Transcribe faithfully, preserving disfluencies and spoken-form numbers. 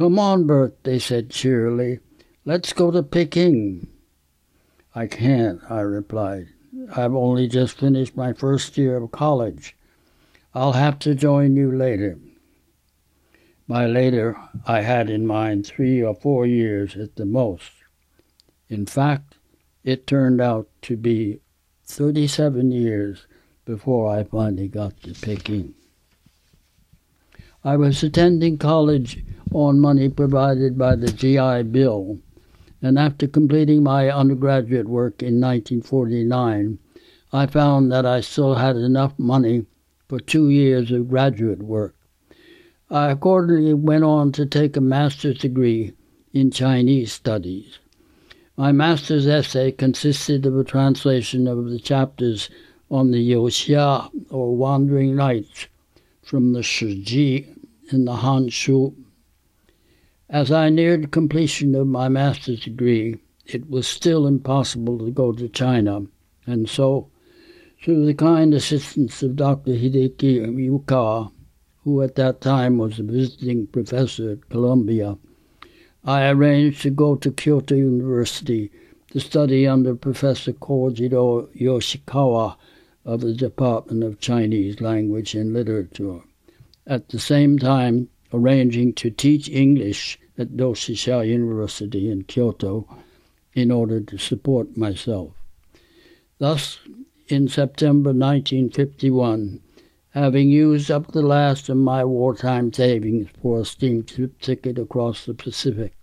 "Come on, Bert," they said cheerily. "Let's go to Peking." "I can't," I replied. "I've only just finished my first year of college. I'll have to join you later." By later, I had in mind three or four years at the most. In fact, it turned out to be thirty-seven years before I finally got to Peking. I was attending college on money provided by the G I Bill, and after completing my undergraduate work in nineteen forty-nine, I found that I still had enough money for two years of graduate work. I accordingly went on to take a master's degree in Chinese studies. My master's essay consisted of a translation of the chapters on the Youxia, or Wandering Nights, from the Shiji and the Hanshu. As I neared completion of my master's degree, it was still impossible to go to China, and so, through the kind assistance of Doctor Hideki Yukawa, who at that time was a visiting professor at Columbia, I arranged to go to Kyoto University to study under Professor Kojiro Yoshikawa of the Department of Chinese Language and Literature, at the same time arranging to teach English at Doshisha University in Kyoto in order to support myself. Thus, in September nineteen fifty-one, having used up the last of my wartime savings for a steam ticket across the Pacific,